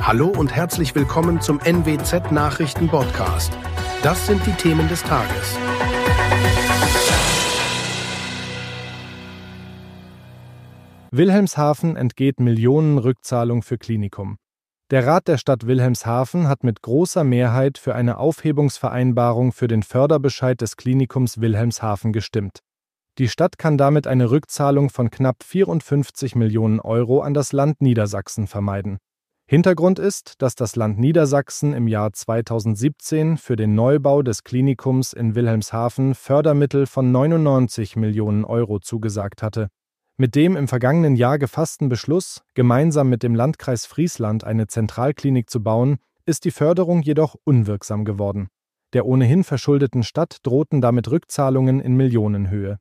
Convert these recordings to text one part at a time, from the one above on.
Hallo und herzlich willkommen zum NWZ Nachrichten Podcast. Das sind die Themen des Tages. Wilhelmshaven entgeht Millionenrückzahlung für Klinikum. Der Rat der Stadt Wilhelmshaven hat mit großer Mehrheit für eine Aufhebungsvereinbarung für den Förderbescheid des Klinikums Wilhelmshaven gestimmt. Die Stadt kann damit eine Rückzahlung von knapp 54 Millionen Euro an das Land Niedersachsen vermeiden. Hintergrund ist, dass das Land Niedersachsen im Jahr 2017 für den Neubau des Klinikums in Wilhelmshaven Fördermittel von 99 Millionen Euro zugesagt hatte. Mit dem im vergangenen Jahr gefassten Beschluss, gemeinsam mit dem Landkreis Friesland eine Zentralklinik zu bauen, ist die Förderung jedoch unwirksam geworden. Der ohnehin verschuldeten Stadt drohten damit Rückzahlungen in Millionenhöhe.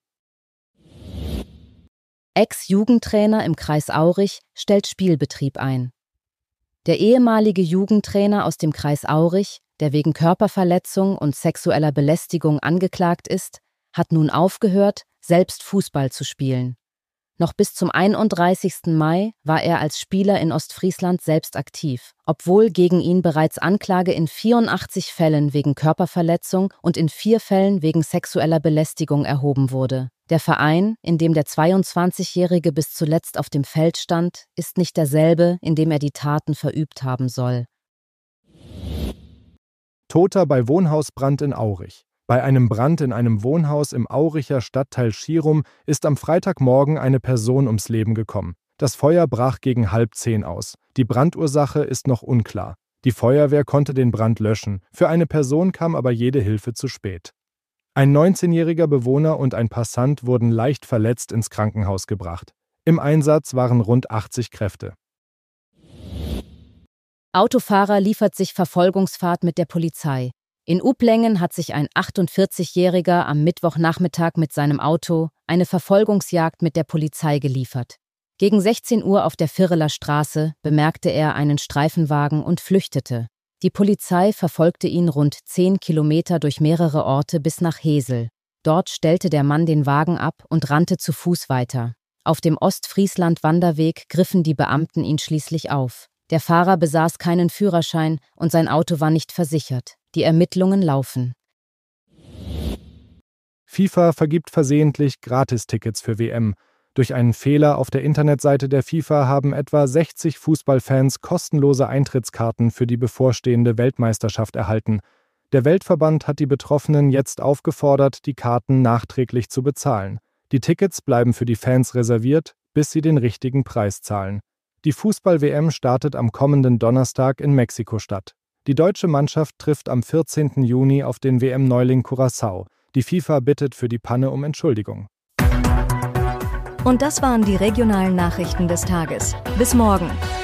Ex-Jugendtrainer im Kreis Aurich stellt Spielbetrieb ein. Der ehemalige Jugendtrainer aus dem Kreis Aurich, der wegen Körperverletzung und sexueller Belästigung angeklagt ist, hat nun aufgehört, selbst Fußball zu spielen. Noch bis zum 31. Mai war er als Spieler in Ostfriesland selbst aktiv, obwohl gegen ihn bereits Anklage in 84 Fällen wegen Körperverletzung und in 4 Fällen wegen sexueller Belästigung erhoben wurde. Der Verein, in dem der 22-Jährige bis zuletzt auf dem Feld stand, ist nicht derselbe, in dem er die Taten verübt haben soll. Toter bei Wohnhausbrand in Aurich. Bei einem Brand in einem Wohnhaus im Auricher Stadtteil Schirum ist am Freitagmorgen eine Person ums Leben gekommen. Das Feuer brach gegen 9:30 aus. Die Brandursache ist noch unklar. Die Feuerwehr konnte den Brand löschen. Für eine Person kam aber jede Hilfe zu spät. Ein 19-jähriger Bewohner und ein Passant wurden leicht verletzt ins Krankenhaus gebracht. Im Einsatz waren rund 80 Kräfte. Autofahrer liefert sich Verfolgungsfahrt mit der Polizei. In Uplengen hat sich ein 48-Jähriger am Mittwochnachmittag mit seinem Auto eine Verfolgungsjagd mit der Polizei geliefert. Gegen 16 Uhr auf der Virreler Straße bemerkte er einen Streifenwagen und flüchtete. Die Polizei verfolgte ihn rund 10 Kilometer durch mehrere Orte bis nach Hesel. Dort stellte der Mann den Wagen ab und rannte zu Fuß weiter. Auf dem Ostfriesland-Wanderweg griffen die Beamten ihn schließlich auf. Der Fahrer besaß keinen Führerschein und sein Auto war nicht versichert. Die Ermittlungen laufen. FIFA vergibt versehentlich Gratistickets für WM. Durch einen Fehler auf der Internetseite der FIFA haben etwa 60 Fußballfans kostenlose Eintrittskarten für die bevorstehende Weltmeisterschaft erhalten. Der Weltverband hat die Betroffenen jetzt aufgefordert, die Karten nachträglich zu bezahlen. Die Tickets bleiben für die Fans reserviert, bis sie den richtigen Preis zahlen. Die Fußball-WM startet am kommenden Donnerstag in Mexiko-Stadt. Die deutsche Mannschaft trifft am 14. Juni auf den WM-Neuling Curaçao. Die FIFA bittet für die Panne um Entschuldigung. Und das waren die regionalen Nachrichten des Tages. Bis morgen.